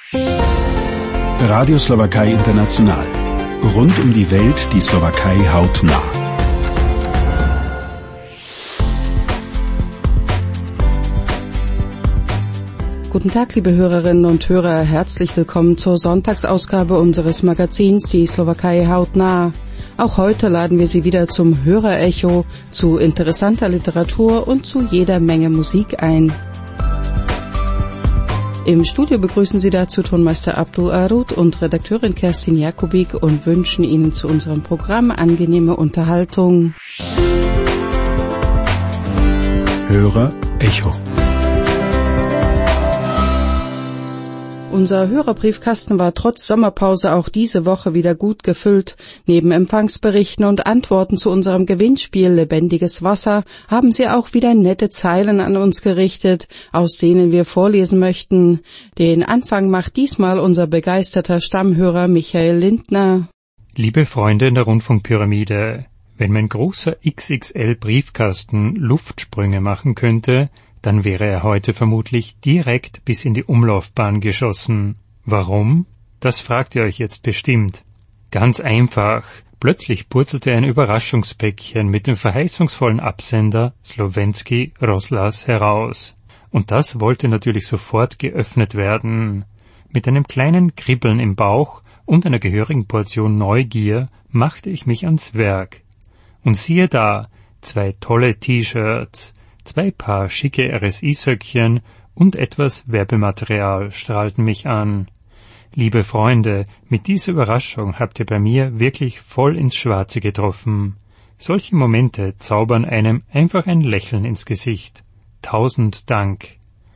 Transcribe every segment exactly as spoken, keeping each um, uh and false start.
Radio Slowakei International. Rund um die Welt die Slowakei hautnah. Guten Tag, liebe Hörerinnen und Hörer. Herzlich willkommen zur Sonntagsausgabe unseres Magazins Die Slowakei hautnah. Auch heute laden wir Sie wieder zum Hörerecho, zu interessanter Literatur und zu jeder Menge Musik ein. Im Studio begrüßen Sie dazu Tonmeister Abdul Arud und Redakteurin Kerstin Jakubik und wünschen Ihnen zu unserem Programm angenehme Unterhaltung. Hörerecho. Unser Hörerbriefkasten war trotz Sommerpause auch diese Woche wieder gut gefüllt. Neben Empfangsberichten und Antworten zu unserem Gewinnspiel Lebendiges Wasser haben Sie auch wieder nette Zeilen an uns gerichtet, aus denen wir vorlesen möchten. Den Anfang macht diesmal unser begeisterter Stammhörer Michael Lindner. Liebe Freunde in der Rundfunkpyramide, wenn mein großer X X L-Briefkasten Luftsprünge machen könnte, dann wäre er heute vermutlich direkt bis in die Umlaufbahn geschossen. Warum? Das fragt ihr euch jetzt bestimmt. Ganz einfach. Plötzlich purzelte ein Überraschungspäckchen mit dem verheißungsvollen Absender Slovenský rozhlas heraus. Und das wollte natürlich sofort geöffnet werden. Mit einem kleinen Kribbeln im Bauch und einer gehörigen Portion Neugier machte ich mich ans Werk. Und siehe da, zwei tolle T-Shirts, zwei Paar schicke R S I-Söckchen und etwas Werbematerial strahlten mich an. Liebe Freunde, mit dieser Überraschung habt ihr bei mir wirklich voll ins Schwarze getroffen. Solche Momente zaubern einem einfach ein Lächeln ins Gesicht. Tausend Dank.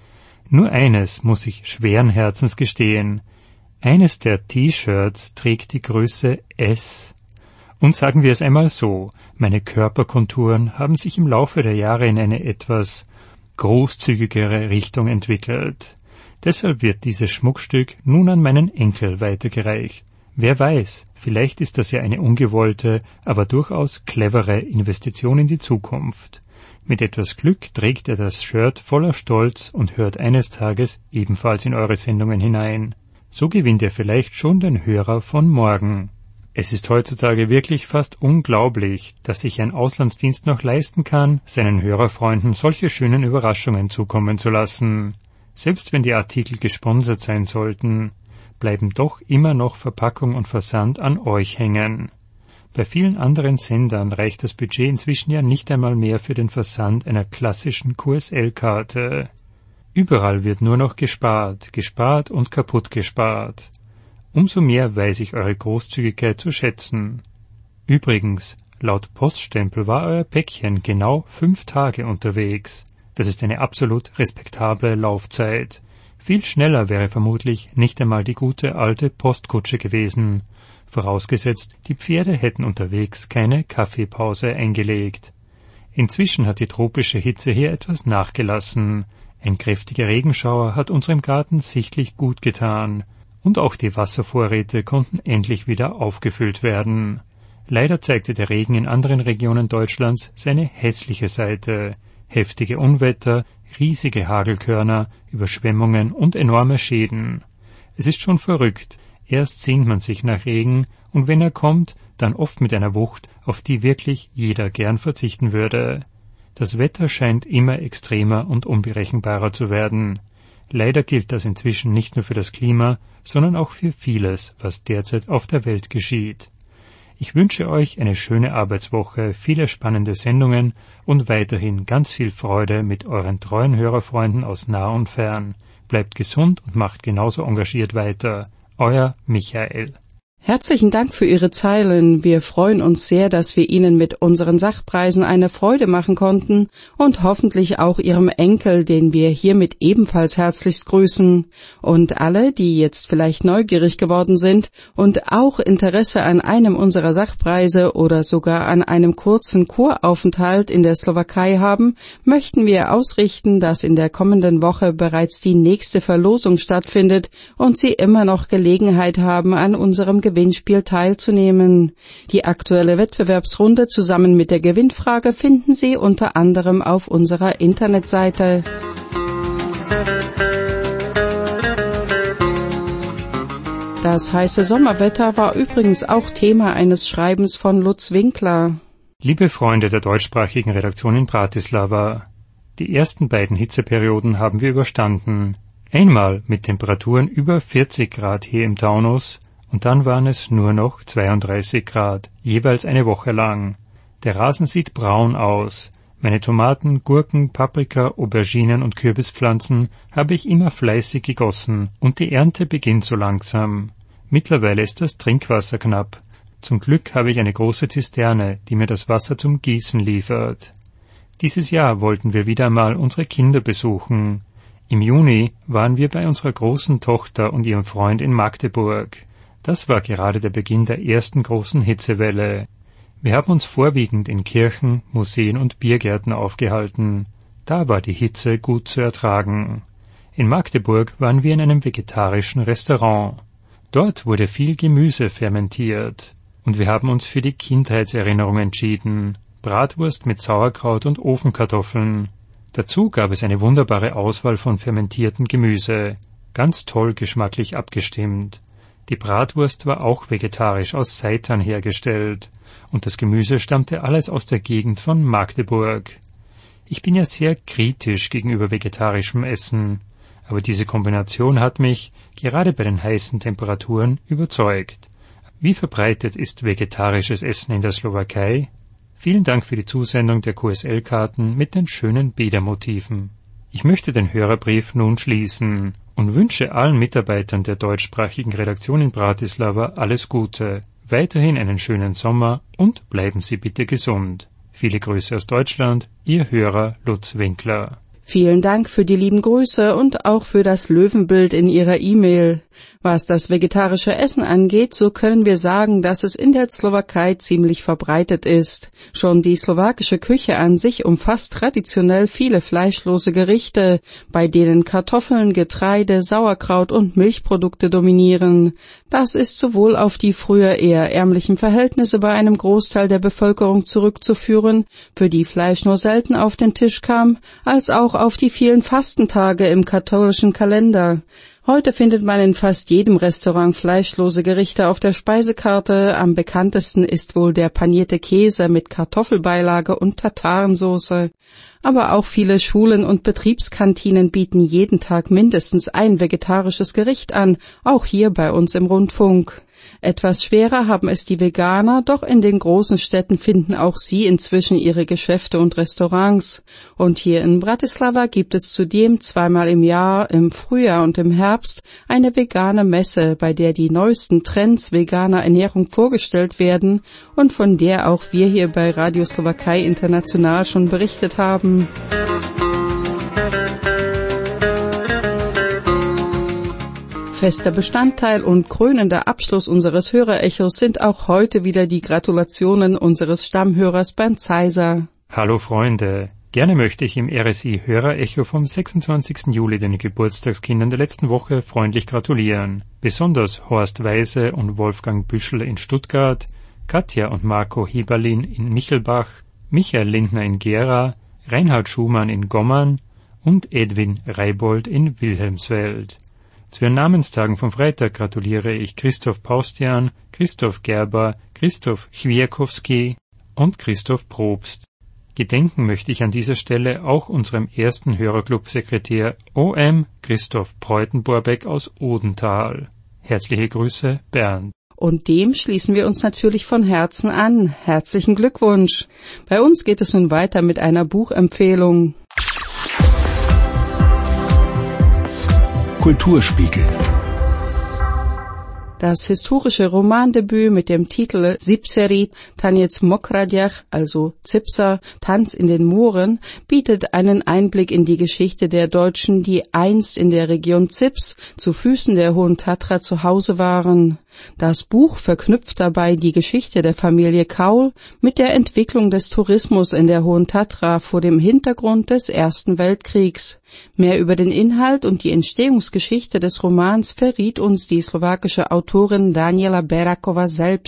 Nur eines muss ich schweren Herzens gestehen. Eines der T-Shirts trägt die Größe S. Und sagen wir es einmal so, meine Körperkonturen haben sich im Laufe der Jahre in eine etwas großzügigere Richtung entwickelt. Deshalb wird dieses Schmuckstück nun an meinen Enkel weitergereicht. Wer weiß, vielleicht ist das ja eine ungewollte, aber durchaus clevere Investition in die Zukunft. Mit etwas Glück trägt er das Shirt voller Stolz und hört eines Tages ebenfalls in eure Sendungen hinein. So gewinnt er vielleicht schon den Hörer von morgen. Es ist heutzutage wirklich fast unglaublich, dass sich ein Auslandsdienst noch leisten kann, seinen Hörerfreunden solche schönen Überraschungen zukommen zu lassen. Selbst wenn die Artikel gesponsert sein sollten, bleiben doch immer noch Verpackung und Versand an euch hängen. Bei vielen anderen Sendern reicht das Budget inzwischen ja nicht einmal mehr für den Versand einer klassischen Q S L-Karte. Überall wird nur noch gespart, gespart und kaputt gespart. Umso mehr weiß ich eure Großzügigkeit zu schätzen. Übrigens, laut Poststempel war euer Päckchen genau fünf Tage unterwegs. Das ist eine absolut respektable Laufzeit. Viel schneller wäre vermutlich nicht einmal die gute alte Postkutsche gewesen. Vorausgesetzt, die Pferde hätten unterwegs keine Kaffeepause eingelegt. Inzwischen hat die tropische Hitze hier etwas nachgelassen. Ein kräftiger Regenschauer hat unserem Garten sichtlich gut getan. Und auch die Wasservorräte konnten endlich wieder aufgefüllt werden. Leider zeigte der Regen in anderen Regionen Deutschlands seine hässliche Seite. Heftige Unwetter, riesige Hagelkörner, Überschwemmungen und enorme Schäden. Es ist schon verrückt. Erst sehnt man sich nach Regen und wenn er kommt, dann oft mit einer Wucht, auf die wirklich jeder gern verzichten würde. Das Wetter scheint immer extremer und unberechenbarer zu werden. Leider gilt das inzwischen nicht nur für das Klima, sondern auch für vieles, was derzeit auf der Welt geschieht. Ich wünsche euch eine schöne Arbeitswoche, viele spannende Sendungen und weiterhin ganz viel Freude mit euren treuen Hörerfreunden aus nah und fern. Bleibt gesund und macht genauso engagiert weiter. Euer Michael. Herzlichen Dank für Ihre Zeilen. Wir freuen uns sehr, dass wir Ihnen mit unseren Sachpreisen eine Freude machen konnten und hoffentlich auch Ihrem Enkel, den wir hiermit ebenfalls herzlichst grüßen. Und alle, die jetzt vielleicht neugierig geworden sind und auch Interesse an einem unserer Sachpreise oder sogar an einem kurzen Kuraufenthalt in der Slowakei haben, möchten wir ausrichten, dass in der kommenden Woche bereits die nächste Verlosung stattfindet und Sie immer noch Gelegenheit haben, an unserem Gewinnspiel teilzunehmen. Die aktuelle Wettbewerbsrunde zusammen mit der Gewinnfrage finden Sie unter anderem auf unserer Internetseite. Das heiße Sommerwetter war übrigens auch Thema eines Schreibens von Lutz Winkler. Liebe Freunde der deutschsprachigen Redaktion in Bratislava, die ersten beiden Hitzeperioden haben wir überstanden. Einmal mit Temperaturen über vierzig Grad hier im Taunus und dann waren es nur noch zweiunddreißig Grad, jeweils eine Woche lang. Der Rasen sieht braun aus. Meine Tomaten, Gurken, Paprika, Auberginen und Kürbispflanzen habe ich immer fleißig gegossen und die Ernte beginnt so langsam. Mittlerweile ist das Trinkwasser knapp. Zum Glück habe ich eine große Zisterne, die mir das Wasser zum Gießen liefert. Dieses Jahr wollten wir wieder einmal unsere Kinder besuchen. Im Juni waren wir bei unserer großen Tochter und ihrem Freund in Magdeburg. Das war gerade der Beginn der ersten großen Hitzewelle. Wir haben uns vorwiegend in Kirchen, Museen und Biergärten aufgehalten. Da war die Hitze gut zu ertragen. In Magdeburg waren wir in einem vegetarischen Restaurant. Dort wurde viel Gemüse fermentiert. Und wir haben uns für die Kindheitserinnerung entschieden. Bratwurst mit Sauerkraut und Ofenkartoffeln. Dazu gab es eine wunderbare Auswahl von fermentiertem Gemüse. Ganz toll geschmacklich abgestimmt. Die Bratwurst war auch vegetarisch aus Seitan hergestellt. Und das Gemüse stammte alles aus der Gegend von Magdeburg. Ich bin ja sehr kritisch gegenüber vegetarischem Essen, aber diese Kombination hat mich, gerade bei den heißen Temperaturen, überzeugt. Wie verbreitet ist vegetarisches Essen in der Slowakei? Vielen Dank für die Zusendung der Q S L-Karten mit den schönen Bädermotiven. Ich möchte den Hörerbrief nun schließen und wünsche allen Mitarbeitern der deutschsprachigen Redaktion in Bratislava alles Gute. Weiterhin einen schönen Sommer und bleiben Sie bitte gesund. Viele Grüße aus Deutschland, Ihr Hörer Lutz Winkler. Vielen Dank für die lieben Grüße und auch für das Löwenbild in Ihrer E-Mail. Was das vegetarische Essen angeht, so können wir sagen, dass es in der Slowakei ziemlich verbreitet ist. Schon die slowakische Küche an sich umfasst traditionell viele fleischlose Gerichte, bei denen Kartoffeln, Getreide, Sauerkraut und Milchprodukte dominieren. Das ist sowohl auf die früher eher ärmlichen Verhältnisse bei einem Großteil der Bevölkerung zurückzuführen, für die Fleisch nur selten auf den Tisch kam, als auch auf die vielen Fastentage im katholischen Kalender. Heute findet man in fast jedem Restaurant fleischlose Gerichte auf der Speisekarte. Am bekanntesten ist wohl der panierte Käse mit Kartoffelbeilage und Tatarensauce. Aber auch viele Schulen und Betriebskantinen bieten jeden Tag mindestens ein vegetarisches Gericht an, auch hier bei uns im Rundfunk. Etwas schwerer haben es die Veganer, doch in den großen Städten finden auch sie inzwischen ihre Geschäfte und Restaurants. Und hier in Bratislava gibt es zudem zweimal im Jahr, im Frühjahr und im Herbst, eine vegane Messe, bei der die neuesten Trends veganer Ernährung vorgestellt werden und von der auch wir hier bei Radio Slowakei International schon berichtet haben. Fester Bestandteil und krönender Abschluss unseres Hörerechos sind auch heute wieder die Gratulationen unseres Stammhörers Bernd Zeiser. Hallo Freunde, gerne möchte ich im R S I-Hörerecho vom sechsundzwanzigsten Juli den Geburtstagskindern der letzten Woche freundlich gratulieren. Besonders Horst Weise und Wolfgang Büschel in Stuttgart, Katja und Marco Heberlin in Michelbach, Michael Lindner in Gera, Reinhard Schumann in Gommern und Edwin Reibold in Wilhelmsfeld. Zu ihren Namenstagen vom Freitag gratuliere ich Christoph Paustian, Christoph Gerber, Christoph Chwiekowski und Christoph Probst. Gedenken möchte ich an dieser Stelle auch unserem ersten Hörerclub-Sekretär O M Christoph Preutenborbeck aus Odenthal. Herzliche Grüße, Bernd. Und dem schließen wir uns natürlich von Herzen an. Herzlichen Glückwunsch. Bei uns geht es nun weiter mit einer Buchempfehlung. Kulturspiegel. Das historische Romandebüt mit dem Titel Zipserit, Tanec Mokradjach, also Zipser, Tanz in den Mooren, bietet einen Einblick in die Geschichte der Deutschen, die einst in der Region Zips zu Füßen der Hohen Tatra zu Hause waren. Das Buch verknüpft dabei die Geschichte der Familie Kaul mit der Entwicklung des Tourismus in der Hohen Tatra vor dem Hintergrund des Ersten Weltkriegs. Mehr über den Inhalt und die Entstehungsgeschichte des Romans verriet uns die slowakische Autorin Daniela Berakova selbst.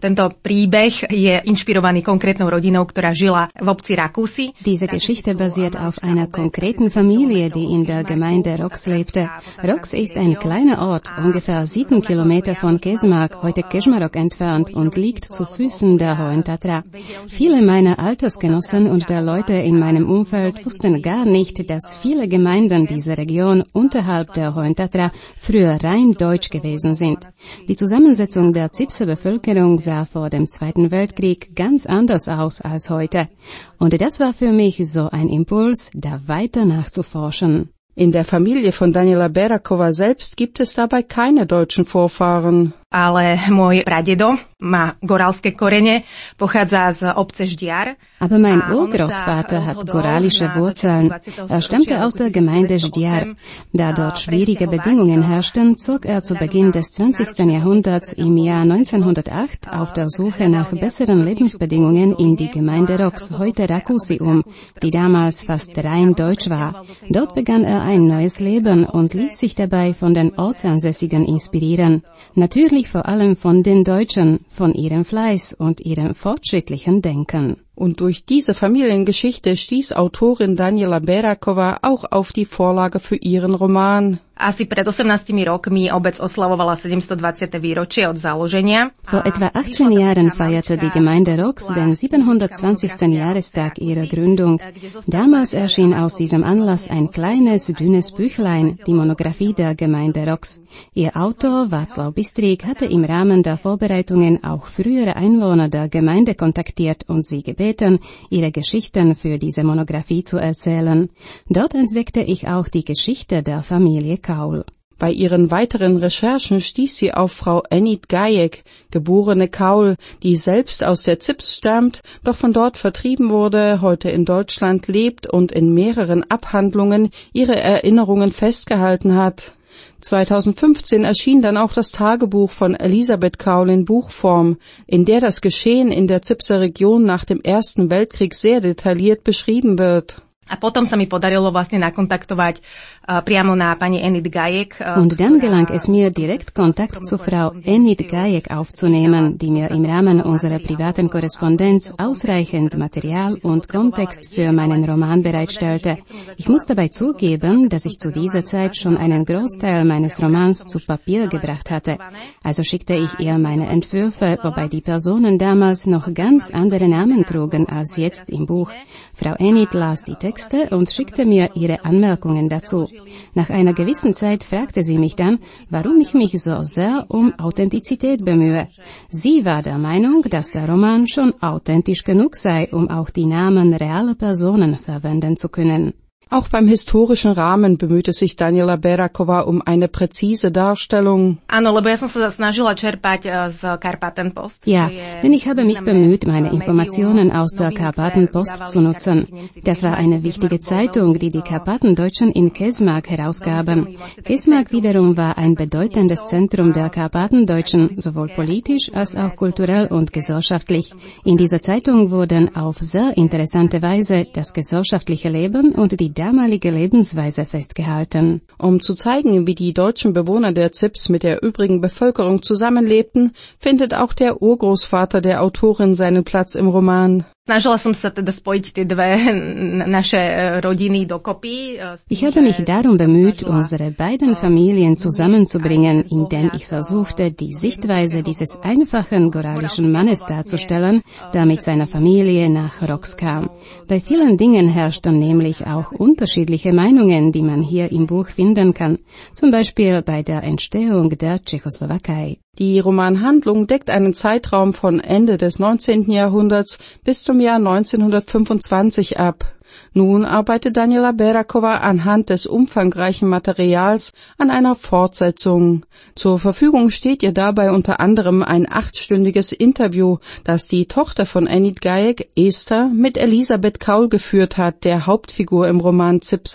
Diese Geschichte basiert auf einer konkreten Familie, die in der Gemeinde Rox lebte. Rox ist ein kleiner Ort, ungefähr sieben Kilometer von Kežmarok, heute Kežmarok entfernt, und liegt zu Füßen der Hohen Tatra. Viele meiner Altersgenossen und der Leute in meinem Umfeld wussten gar nicht, dass viele Gemeinden dieser Region unterhalb der Hohen Tatra früher rein deutsch gewesen sind. Die Zusammensetzung der Zipser Bevölkerung sah vor dem Zweiten Weltkrieg ganz anders aus als heute. Und das war für mich so ein Impuls, da weiter nachzuforschen. In der Familie von Daniela Beráková selbst gibt es dabei keine deutschen Vorfahren. Ale môj pradedo má goralské korene, pochádza z obce Ždiar. Aber mein Urgroßvater hat goralische Wurzeln. Er stammte aus der Gemeinde Ždiar. Da dort schwierige Bedingungen herrschten, zog er zu Beginn des zwanzigsten Jahrhunderts im Jahr neunzehnhundertacht auf der Suche nach besseren Lebensbedingungen in die Gemeinde Rox, heute Rakusi, um, die damals fast rein deutsch war. Dort begann er ein neues Leben und ließ sich dabei von den Ortsansässigen inspirieren. Natürlich vor allem von den Deutschen, von ihrem Fleiß und ihrem fortschrittlichen Denken. Und durch diese Familiengeschichte stieß Autorin Daniela Beráková auch auf die Vorlage für ihren Roman. Asi pred osemnástimi rokmi obec oslavovala sedemstodvadsiate výročie od založenia. Vor etwa achtzehn Jahren feierte die Gemeinde Rox den siebenhundertzwanzigsten Jahrestag ihrer Gründung. Damals erschien aus diesem Anlass ein kleines, dünnes Büchlein, die Monographie der Gemeinde Rox. Ihr Autor, Václav Bystrik, hatte im Rahmen der Vorbereitungen auch frühere Einwohner der Gemeinde kontaktiert und sie gebeten, ihre Geschichten für diese Monographie zu erzählen. Dort entdeckte ich auch die Geschichte der Familie Kaul. Bei ihren weiteren Recherchen stieß sie auf Frau Enid Gajek, geborene Kaul, die selbst aus der Zips stammt, doch von dort vertrieben wurde, heute in Deutschland lebt und in mehreren Abhandlungen ihre Erinnerungen festgehalten hat. zweitausendfünfzehn erschien dann auch das Tagebuch von Elisabeth Kaul in Buchform, in der das Geschehen in der Zipser Region nach dem Ersten Weltkrieg sehr detailliert beschrieben wird. A potom sa mi podarilo vlastne nakontaktovať uh, priamo na pani Enid Gajek. Uh, Und dann gelang es mir, direkt Kontakt zu Frau Enid Gajek aufzunehmen, die mir im Rahmen unserer privaten Korrespondenz ausreichend Material und Kontext für meinen Roman bereitstellte. Ich muss dabei zugeben, dass ich zu dieser Zeit schon einen Großteil meines Romans zu Papier gebracht hatte. Also schickte ich ihr meine Entwürfe, wobei die Personen damals noch ganz andere Namen trugen als jetzt im Buch. Frau Enid las die Texte und schickte mir ihre Anmerkungen dazu. Nach einer gewissen Zeit fragte sie mich dann, warum ich mich so sehr um Authentizität bemühe. Sie war der Meinung, dass der Roman schon authentisch genug sei, um auch die Namen realer Personen verwenden zu können. Auch beim historischen Rahmen bemühte sich Daniela Beráková um eine präzise Darstellung. Áno, lebo ja som sa snažila čerpať z Karpatenpost. Ja, denn ich habe mich bemüht, meine Informationen aus der Karpatenpost zu nutzen. Das war eine wichtige Zeitung, die die Karpatendeutschen in Kežmarok herausgaben. Kežmarok wiederum war ein bedeutendes Zentrum der Karpatendeutschen, sowohl politisch als auch kulturell und gesellschaftlich. In dieser Zeitung wurden auf sehr interessante Weise das gesellschaftliche Leben und die damalige Lebensweise festgehalten. Um zu zeigen, wie die deutschen Bewohner der Zips mit der übrigen Bevölkerung zusammenlebten, findet auch der Urgroßvater der Autorin seinen Platz im Roman. Snažila som sa teda spojiť tie dve naše rodiny dokopy. Ich habe mich darum bemüht, unsere beiden Familien zusammenzubringen, indem ich versuchte, die Sichtweise dieses einfachen goralischen Mannes darzustellen, der mit seiner Familie nach Rox kam. Bei vielen Dingen herrschten nämlich auch unterschiedliche Meinungen, die man hier im Buch finden kann, zum Beispiel bei der Entstehung der Tschechoslowakei. Die Romanhandlung deckt einen Zeitraum von Ende des neunzehnten Jahrhunderts bis zum Jahr neunzehnhundertfünfundzwanzig ab. Nun arbeitet Daniela Beráková anhand des umfangreichen Materials an einer Fortsetzung. Zur Verfügung steht ihr dabei unter anderem ein achtstündiges Interview, das die Tochter von Enid Gajek, Esther, mit Elisabeth Kaul geführt hat, der Hauptfigur im Roman Zipser.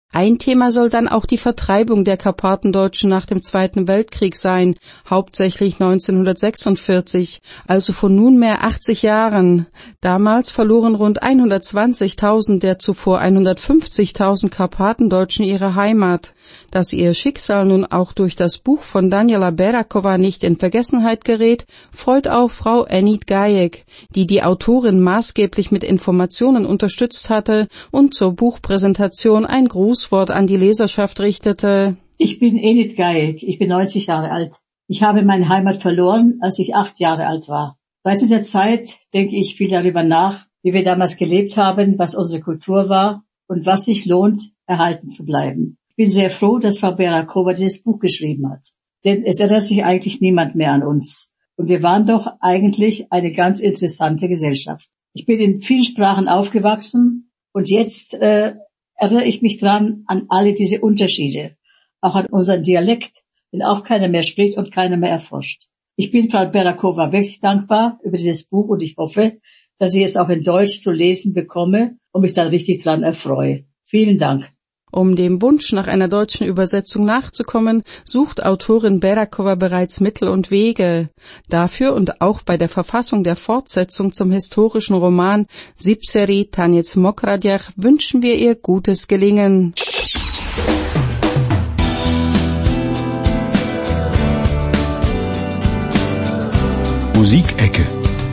Ein Thema soll dann auch die Vertreibung der Karpatendeutschen nach dem Zweiten Weltkrieg sein, hauptsächlich neunzehnhundertsechsundvierzig, also vor nunmehr achtzig Jahren. Damals verloren rund hundertzwanzigtausend der zuvor hundertfünfzigtausend Karpatendeutschen ihre Heimat. Dass ihr Schicksal nun auch durch das Buch von Daniela Berakova nicht in Vergessenheit gerät, freut auch Frau Enid Gajek, die die Autorin maßgeblich mit Informationen unterstützt hatte und zur Buchpräsentation ein Grußwort an die Leserschaft richtete. Ich bin Enid Gajek, ich bin neunzig Jahre alt. Ich habe meine Heimat verloren, als ich acht Jahre alt war. Seit dieser Zeit denke ich viel darüber nach, wie wir damals gelebt haben, was unsere Kultur war und was sich lohnt, erhalten zu bleiben. Ich bin sehr froh, dass Frau Berakova dieses Buch geschrieben hat, denn es erinnert sich eigentlich niemand mehr an uns. Und wir waren doch eigentlich eine ganz interessante Gesellschaft. Ich bin in vielen Sprachen aufgewachsen und jetzt äh, erinnere ich mich dran an alle diese Unterschiede, auch an unseren Dialekt, den auch keiner mehr spricht und keiner mehr erforscht. Ich bin Frau Berakova wirklich dankbar über dieses Buch und ich hoffe, dass ich es auch in Deutsch zu lesen bekomme und mich dann richtig dran erfreue. Vielen Dank. Um dem Wunsch nach einer deutschen Übersetzung nachzukommen, sucht Autorin Berakova bereits Mittel und Wege. Dafür und auch bei der Verfassung der Fortsetzung zum historischen Roman Sipseri Tanec Mokradjach wünschen wir ihr gutes Gelingen. Musikecke.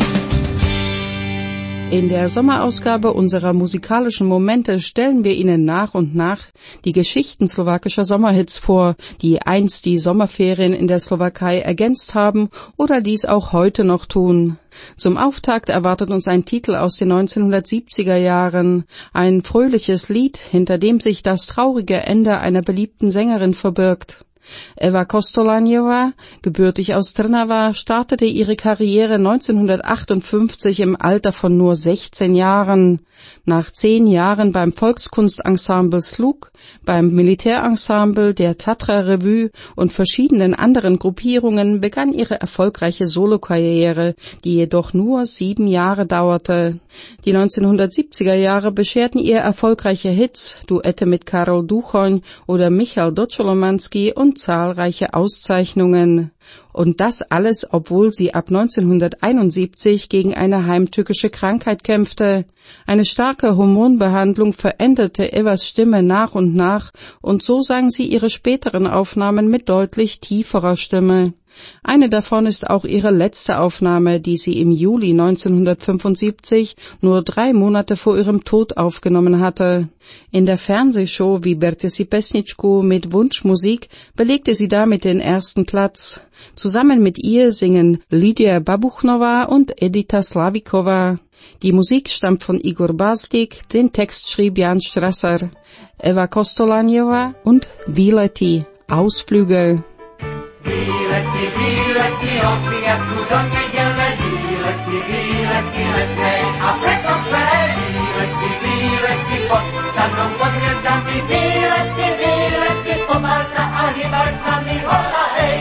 In der Sommerausgabe unserer musikalischen Momente stellen wir Ihnen nach und nach die Geschichten slowakischer Sommerhits vor, die einst die Sommerferien in der Slowakei ergänzt haben oder dies auch heute noch tun. Zum Auftakt erwartet uns ein Titel aus den neunzehnhundertsiebziger Jahren, ein fröhliches Lied, hinter dem sich das traurige Ende einer beliebten Sängerin verbirgt. Eva Kostolanjeva, gebürtig aus Trnava, startete ihre Karriere neunzehnhundertachtundfünfzig im Alter von nur sechzehn Jahren. Nach zehn Jahren beim Volkskunstensemble Slug, beim Militärensemble der Tatra Revue und verschiedenen anderen Gruppierungen begann ihre erfolgreiche Solokarriere, die jedoch nur sieben Jahre dauerte. Die neunzehnhundertsiebziger Jahre bescherten ihr erfolgreiche Hits, Duette mit Karol Duchoň oder Michal Docholomanski und zahlreiche Auszeichnungen. Und das alles, obwohl sie ab neunzehnhunderteinundsiebzig gegen eine heimtückische Krankheit kämpfte. Eine starke Hormonbehandlung veränderte Evas Stimme nach und nach und so sang sie ihre späteren Aufnahmen mit deutlich tieferer Stimme. Eine davon ist auch ihre letzte Aufnahme, die sie im Juli neunzehnhundertfünfundsiebzig, nur drei Monate vor ihrem Tod, aufgenommen hatte. In der Fernsehshow Vyberte si pesničku mit Wunschmusik belegte sie damit den ersten Platz. Zusammen mit ihr singen Lydia Babuchnova und Edita Slavikova. Die Musik stammt von Igor Baslik, den Text schrieb Jan Strasser. Eva Kostolanjeva und Výlety, Ausflüge. Výlety, výlety, opětku do neděle, výlety, výlety, letné a preto své. Výlety, výlety, pod stanou pod hvězdami, výlety, výlety, pomal sa a hýbal s nami, hola hej.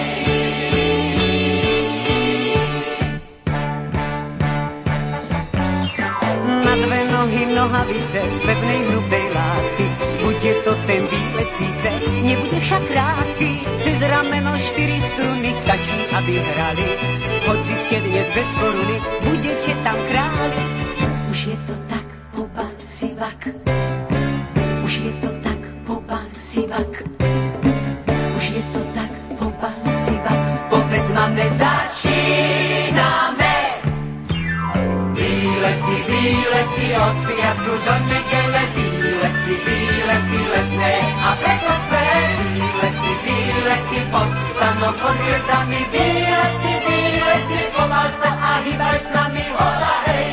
Na dve nohy nohavice z pevnej hrubej látky, buď je to ten výlet síce, nebude však krátký. Přes rameno štyri struny stačí, aby hrali, hoci ste dnes bez koruny, budete tam králi. Už je to tak, pobal si vak. Už je to tak, pobal si vak. Už je to tak, pobal si vak. Povedz máme, začíname. Výlety, výlety, od piatku do neděle, výlety, výlety, letné a preto své. Výlety, výlety, pod stanou pod hvězdami, výlety, výlety, pomal sa a hýbaj s nami, hola hej.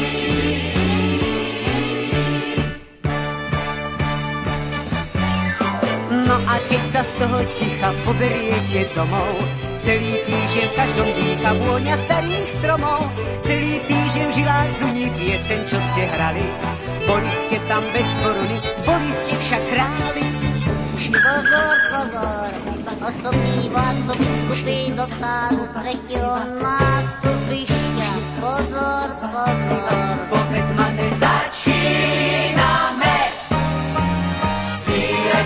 No a keď sa z toho ticha poberiete domov, celý týždeň v každom dýcha vôňa starých stromov, celý týždeň v žilách zuní pieseň, čo ste hrali. Boli ste tam bez koruny, boli ste však králi. Pozor, pozor, osobný vlak do biskupy dotáhnu z tretieho nástupišťa. Pozor, pozor. Povedz, máme, začíname. Výlet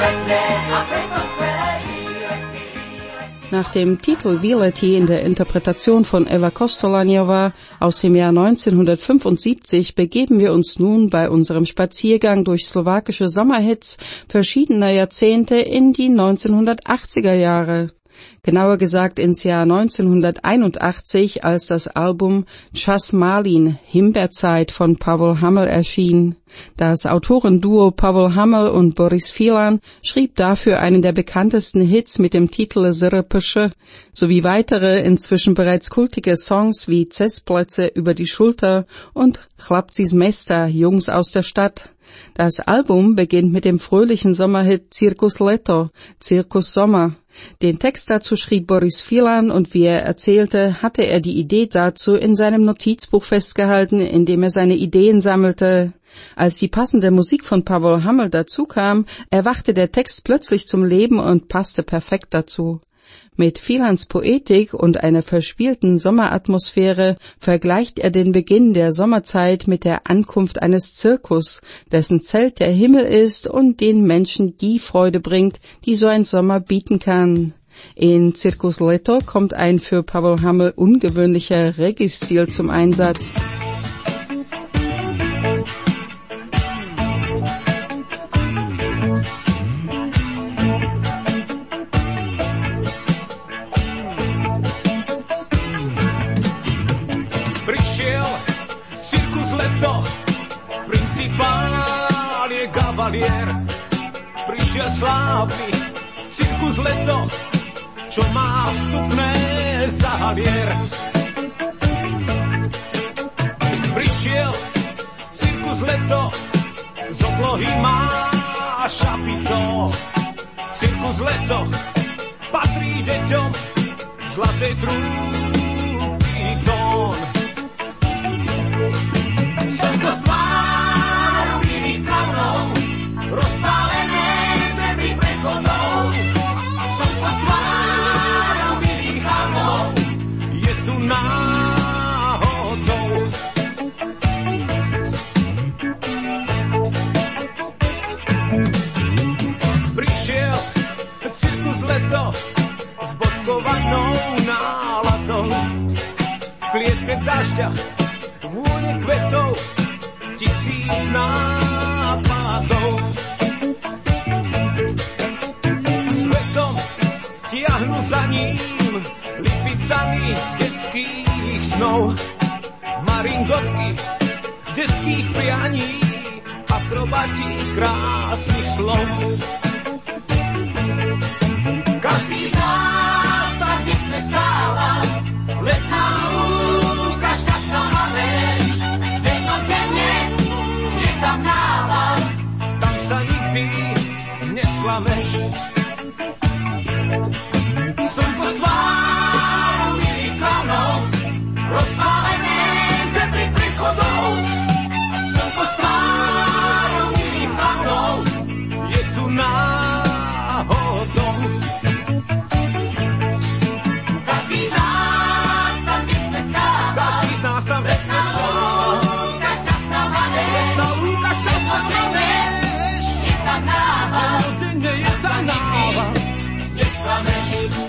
Nach dem Titel Výlety in der Interpretation von Eva Kostolanjová aus dem Jahr neunzehnhundertfünfundsiebzig begeben wir uns nun bei unserem Spaziergang durch slowakische Sommerhits verschiedener Jahrzehnte in die neunzehnhundertachtziger Jahre. Genauer gesagt ins Jahr neunzehnhunderteinundachtzig, als das Album Čas Malin, Himbeerzeit von Pavel Hammel erschien. Das Autorenduo Pavel Hammel und Boris Filan schrieb dafür einen der bekanntesten Hits mit dem Titel Zrpš sowie weitere inzwischen bereits kultige Songs wie Cesplätze über die Schulter und Chlapci z mesta, Jungs aus der Stadt. Das Album beginnt mit dem fröhlichen Sommerhit Cirkus Leto, Zirkus Sommer. Den Text dazu schrieb Boris Filan und wie er erzählte, hatte er die Idee dazu in seinem Notizbuch festgehalten, in dem er seine Ideen sammelte. Als die passende Musik von Pavel Hammel dazu kam, erwachte der Text plötzlich zum Leben und passte perfekt dazu. Mit Filans Poetik und einer verspielten Sommeratmosphäre vergleicht er den Beginn der Sommerzeit mit der Ankunft eines Zirkus, dessen Zelt der Himmel ist und den Menschen die Freude bringt, die so ein Sommer bieten kann. In Cirkus Leto kommt ein für Pavel Hammel ungewöhnlicher Reggae-Stil zum Einsatz. Prišiel slávny Cirkus Leto, čo má vstupné za halier. Prišiel Cirkus Leto, z oblohy má šapito. Cirkus Leto patrí deťom zlatej trúby tón. Slnko s tváru milých klaunov, rozpálené zemi prechodov. Slnko s tvárou milých chalmov je tu náhodou. Prišiel Cirkus Leto s bodkovanou náladou. V klietke dažďa vône kvetov, tisíc nápadov. Svetom tiahnu za ním lipicami detských snov. Maringotky detských prianí, akrobati krásnych slov. Každý z nás tam, kde sme stával, letná lúka, šťastná manéž, dennodenne je tam nával, tam sa nikdy nesklameš. Slnko s tvárou milých klaunov, rozpálené zemi prechodov. Slnko s tvárou milých klaunov je tu náhodou. Každý z nás tam, kde sme stával, každý z nás tam, kde sme stával, šťastná manéž, letná lúka, šťastná manéž, je tam nával, dennodenne je tam nával, nesklameš.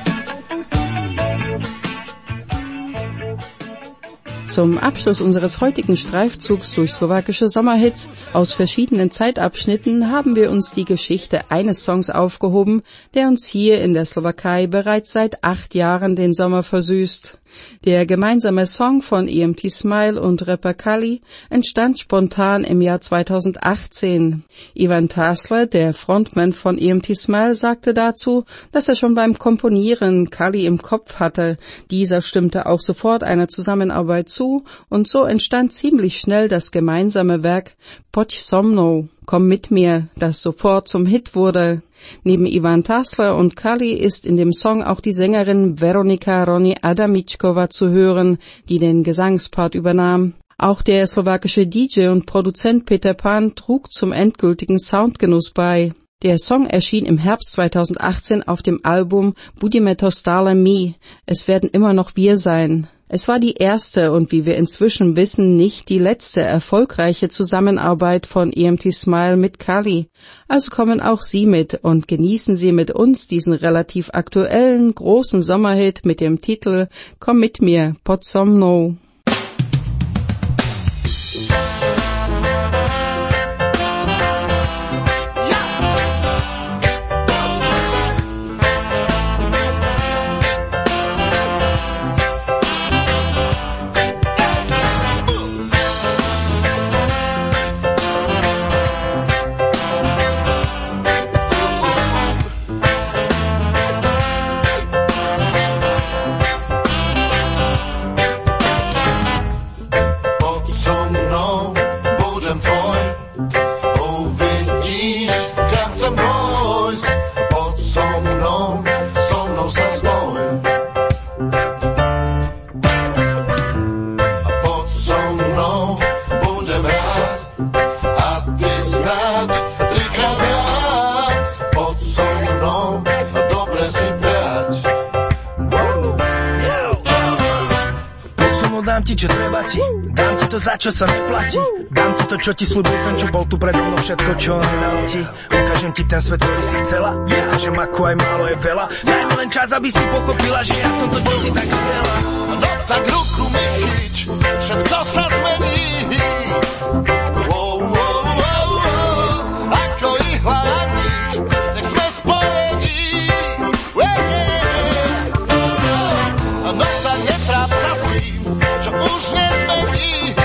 Zum Abschluss unseres heutigen Streifzugs durch slowakische Sommerhits aus verschiedenen Zeitabschnitten haben wir uns die Geschichte eines Songs aufgehoben, der uns hier in der Slowakei bereits seit acht Jahren den Sommer versüßt. Der gemeinsame Song von E M T Smile und Rapper Kali entstand spontan im Jahr zweitausendachtzehn. Ivan Tasler, der Frontman von E M T Smile, sagte dazu, dass er schon beim Komponieren Kali im Kopf hatte. Dieser stimmte auch sofort einer Zusammenarbeit zu und so entstand ziemlich schnell das gemeinsame Werk Poď so mnou, komm mit mir, das sofort zum Hit wurde. Neben Ivan Tasler und Kali ist in dem Song auch die Sängerin Veronika Roni Adamičková zu hören, die den Gesangspart übernahm. Auch der slowakische D J und Produzent Peter Pan trug zum endgültigen Soundgenuss bei. Der Song erschien im Herbst zweitausendachtzehn auf dem Album Budime to stále my, es werden immer noch wir sein. Es war die erste und wie wir inzwischen wissen, nicht die letzte erfolgreiche Zusammenarbeit von E M T Smile mit Kali. Also kommen auch Sie mit und genießen Sie mit uns diesen relativ aktuellen, großen Sommerhit mit dem Titel Komm mit mir, Pod so mnou. Za čo sa neplatí, dám ti to, čo ti slúbil ten, čo bol tu predo mnou, všetko, čo on dal ti. Ukážem ti ten svet, ktorý si chcela, ukážem, ako aj málo je veľa. Daj mi len čas, aby si pochopila, že ja som to, čo si tak chcela. No tak ruku mi chyť, všetko sa zmení. Wow, wow, wow, wow, ako ihla a nič, nech sme spojení. No tak netráp sa tým, čo už nezmeníš.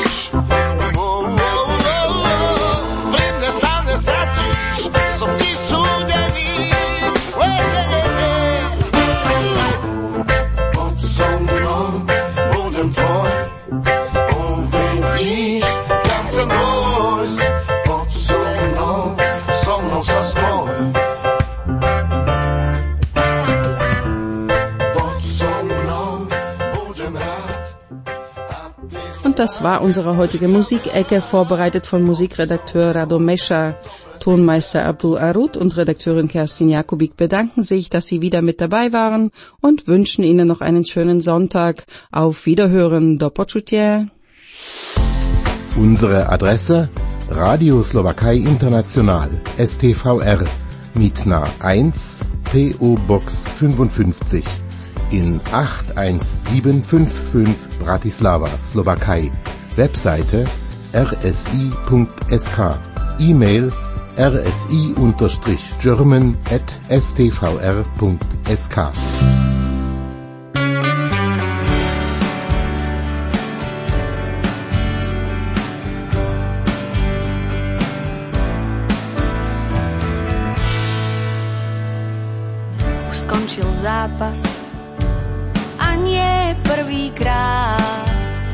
Und das war unsere heutige Musikecke, vorbereitet von Musikredakteur Rado Mescha. Tonmeister Abdul Arud und Redakteurin Kerstin Jakubik bedanken sich, dass Sie wieder mit dabei waren und wünschen Ihnen noch einen schönen Sonntag. Auf Wiederhören, do počutia. Unsere Adresse Radio Slowakei International S T V R Mitna eins P O Box fünfundfünfzig in acht eins sieben fünf fünf Bratislava, Slowakei. Webseite r s i punkt s k. E-Mail r s i unterstrich german at s t v r punkt s k. Už skončil zápas a nie prvýkrát.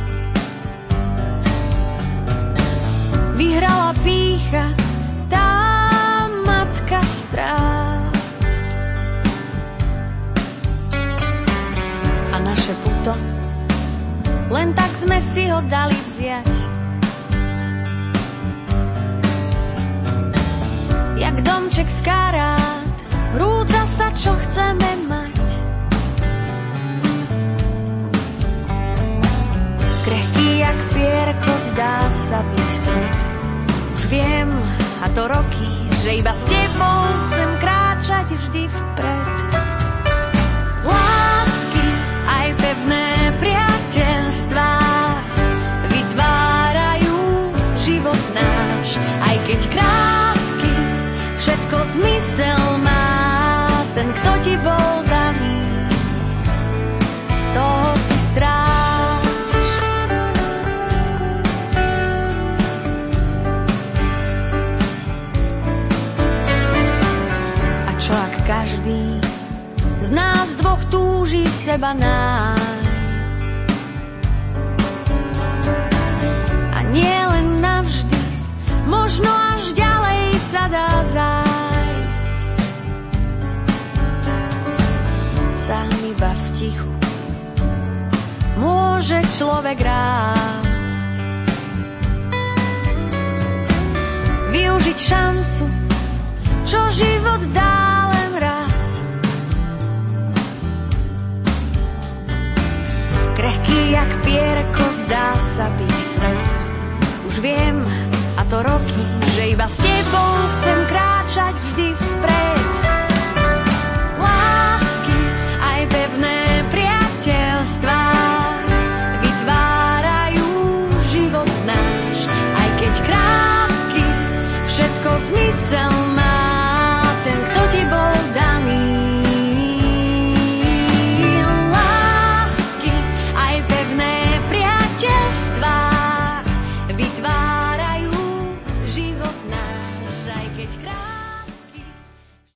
Vyhrala pýcha, tá matka sprát. A naše puto, len tak sme si ho dali vziať. Jak domček z karát, rúca sa, čo chceme mať. Krehký jak pierko, zdá sa byť svet. Už viem, a to roky, že iba s tebou chcem kráčať vždy vpred. Lásky, aj pevné priateľstvá vytvárajú život náš. Aj keď krátky, všetko zmysel má. Ten, kto ti bol daný, toho si stráž. A čo ak každý z nás dvoch túži seba nájsť? A nie len navždy, možno až ďalej sa dá zájsť. Sám iba v tichu môže človek rásť. Využiť šancu, čo život dá len raz. Krehký zdá sa byť svet. Už viem, a to roky, že iba s tebou chcem kráčať vždy vpred.